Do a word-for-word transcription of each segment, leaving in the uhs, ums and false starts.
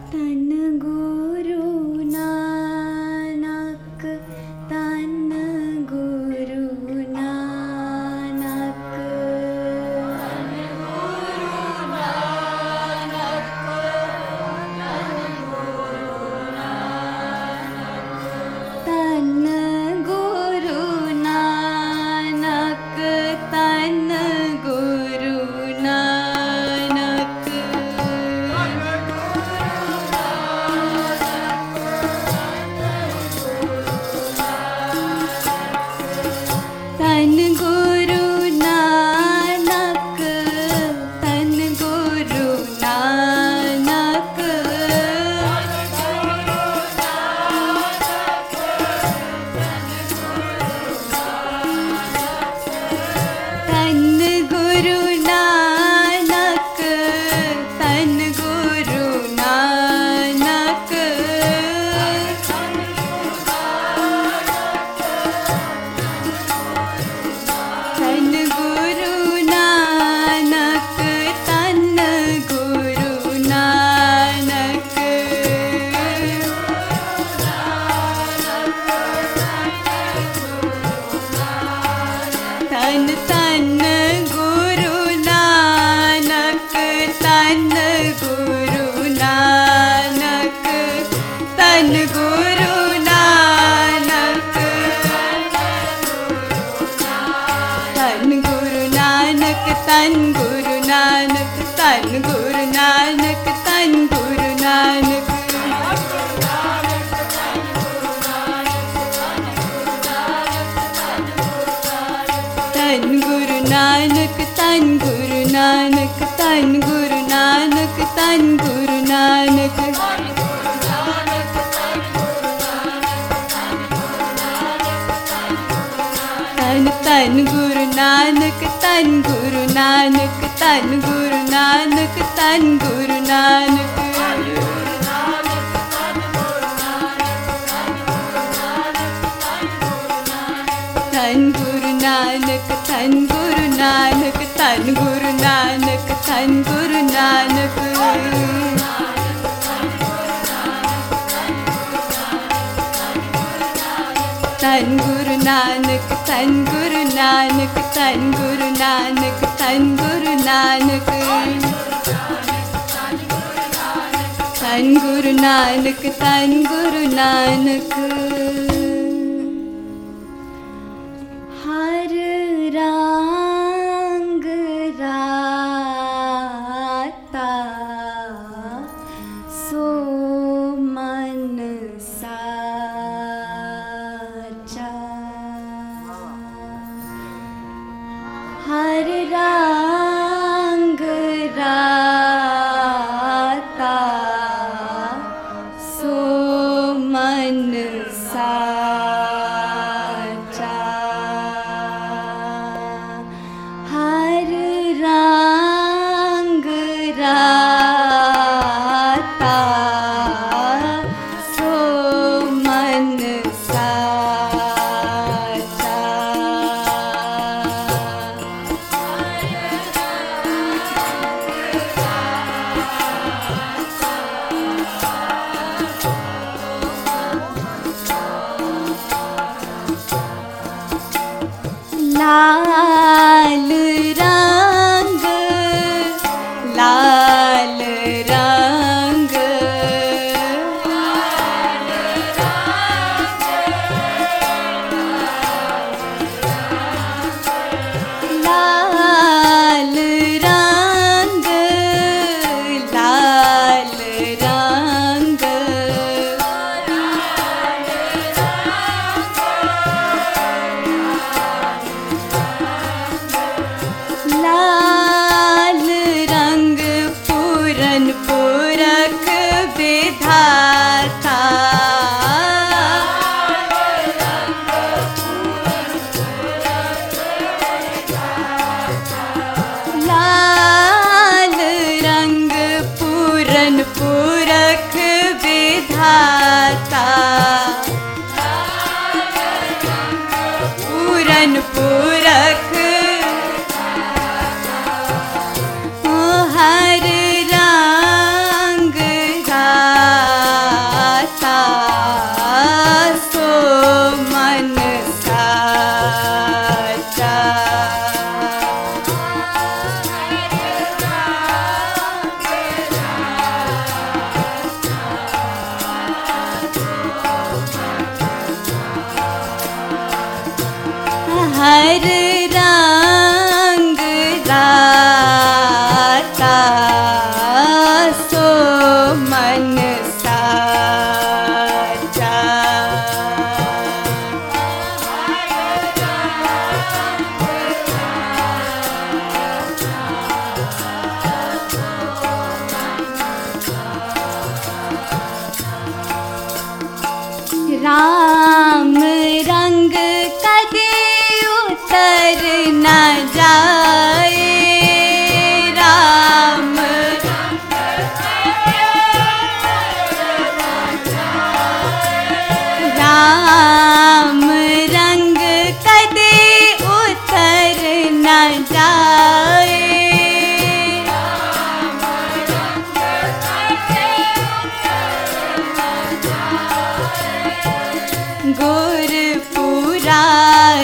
तन गुरु नानक, तन गुरु नानक, तन गुरु नानक, तन गुरु नानक, तन गुरु नानक, तन गुरु नानक, तन गुरु नानक, तन गुरु नानक, तन गुरु नानक, तन गुरु नानक, तन गुरु नानक, तन गुरु नानक, तन तन गुरु नानक, तन गुरु नानक, तन गुरु नानक, तन गुरु नानक, तन गुरु नानक, तन गुरु नानक, तन गुरु नानक, तन गुरु नानक, तन गुरु नानक, तन गुरु नानक, तन गुरु नानक, तन तन गुरु नानक, तन गुरु नानक, तन गुरु नानक, तन गुरु नानक, तन गुरु नानक, तन गुरु नानक, तन गुरु नानक, तन गुरु नानक, तन गुरु नानक, तन गुरु नानक, तन गुरु नानक, तन गुरु नानक, तन गुरु नानक, तन गुरु नानक, हर रंग राता सो मन साचा, हर रंग राता सो मन साचा, हर रंग राता सो मन साचा, लाल रंग, लाल रंग, लाल रंग, लाल रंग, लाल रंग पूरन पूरक विधाता, लाल रंग पूरन पूरक विधाता, पूरन पूरक हर रंग का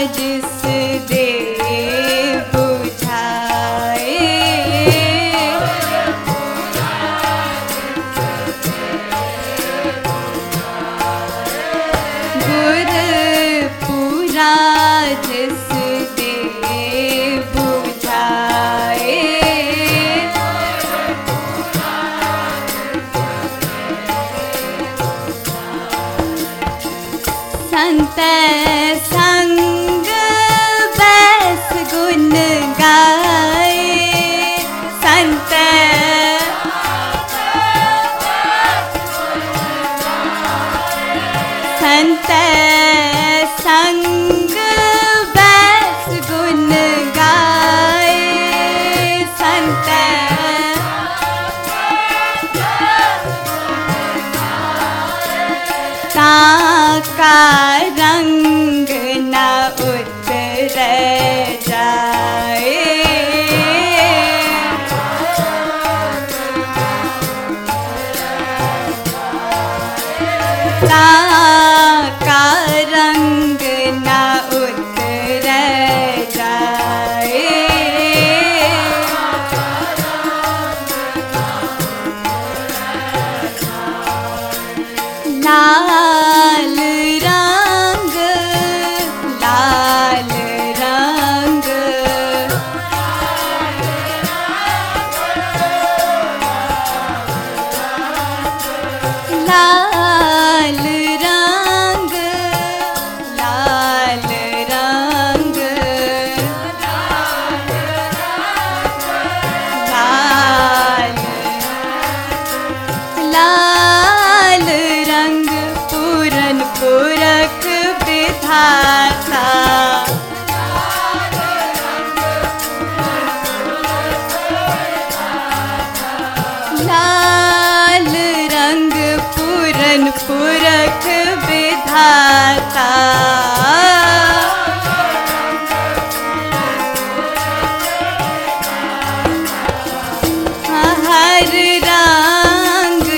जिस दे बुझाए। गुर पूरा जिस दे बुझाए। संत संग बैस गुण गाए। संत संत संग बैस गुण गाए। संत ताका रंग न उतर जाए। ताका रंग न उतर जाए। लाल रंग लाल रंग लाल रंग लाल रंग लाल लाल रंग पूरन पूरक विधाता। लाल रंग पूरन पूरक विधाता। हर रंग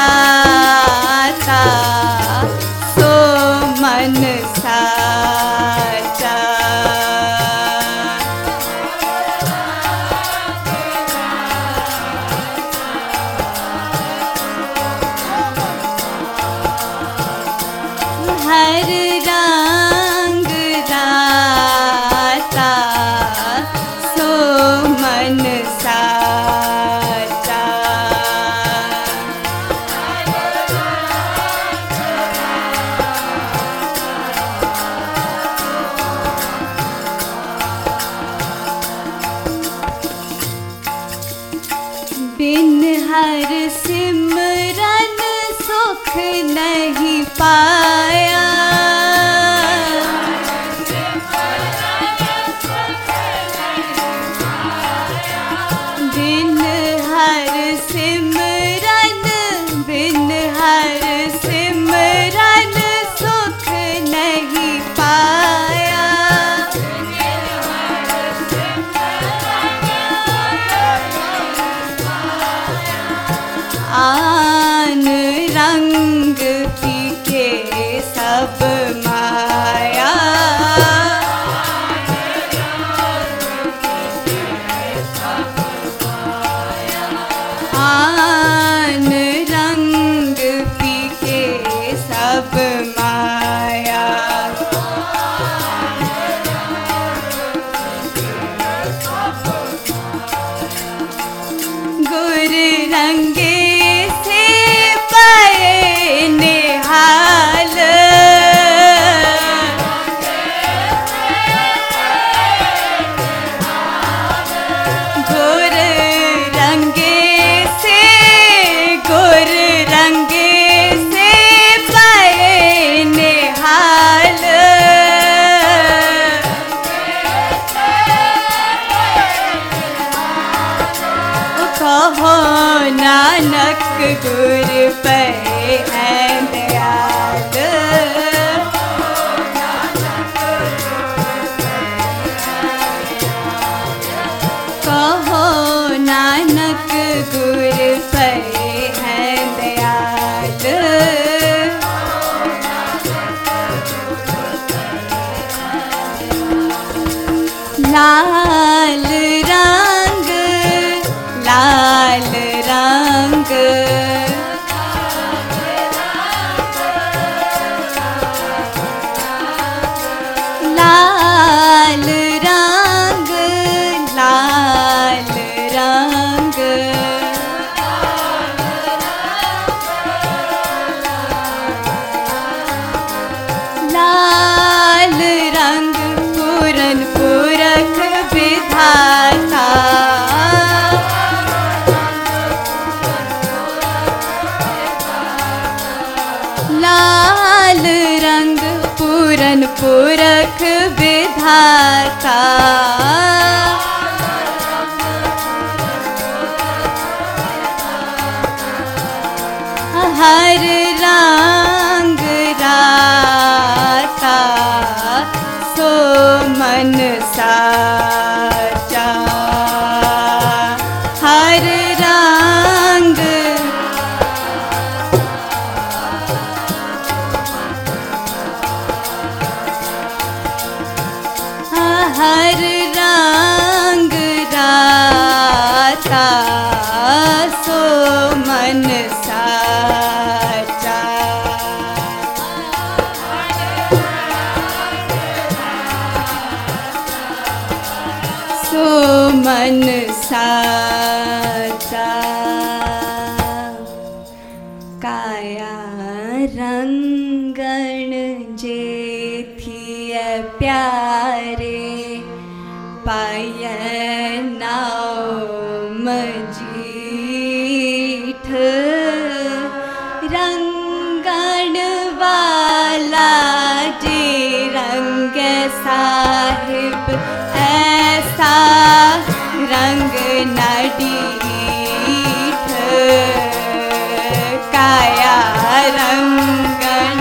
राता सो मन साचा। हर रंग राता सो मन साचा। बिन हर सिमरन सुख नहीं पाया। बिन हर सिमरन बिन हर सिमरन सुख नहीं पाया। आन रंग पीके सब माया। आन रंग पीके सब माया। गुर रंगे से पाए निहाल। गुर रंगे से गुर रंगे से पाए निहाल। कहो नानक गुर पे है दयाल। कहो नानक गुर पे है दयाल। मन पुरख विधाता हर रंग राता सो मन साचा हर रंग हर रंग राता सो मन साचा सो मन साचा काया रंगण जेथिय प्यारे पाय नाम जीठ रंगण वाला जे रंग साहिब ऐसा रंग नडीठ काया रंगण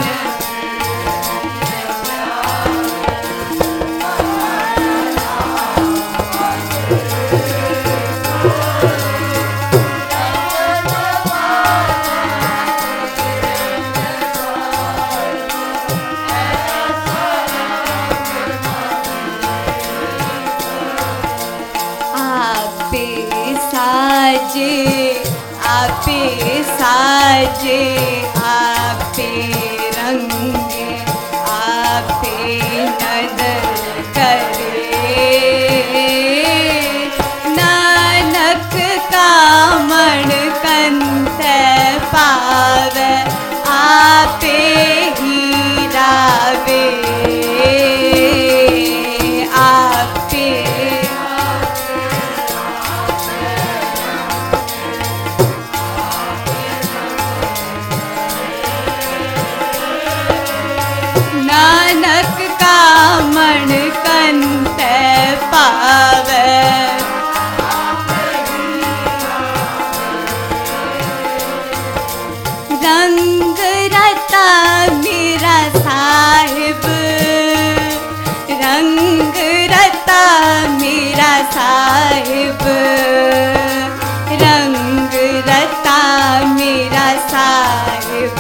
साजे आपे साजे आपे रंगे आपे नदर करे नानक कामण कंत पावे आपे ही रावे आपे नानक कामण कंत पावे रंग रता मेरा साहिब रंग रता मेरा साहिब रंग रता मेरा साहिब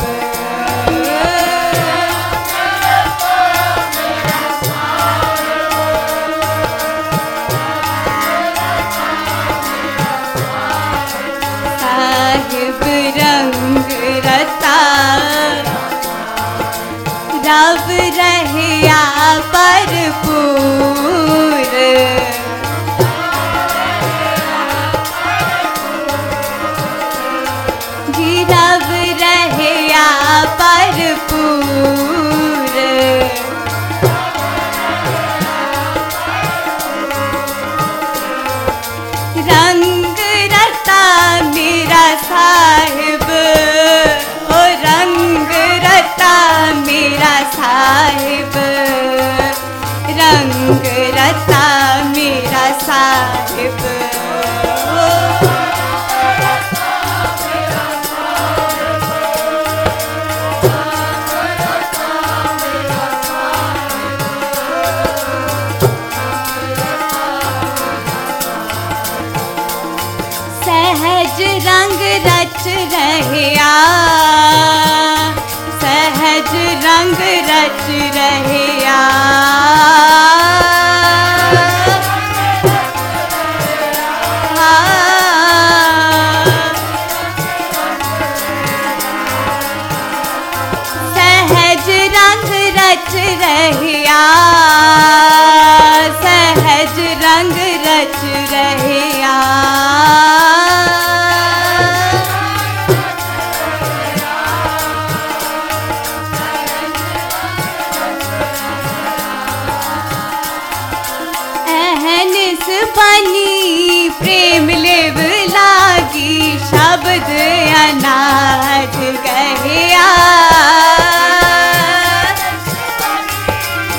रंग रता रव रहया भरपूर जी रव रहया भरपूर रंग रता मेरा साहिब ओ रंग रता मेरा साहिब रंग रता मेरा साहिब सहज रंग रच रहया सहज रंग रच रहया सहज रंग रच रहया सहज रंग रच रहया बनी प्रेम लेव लागी शब्द अनाथ गया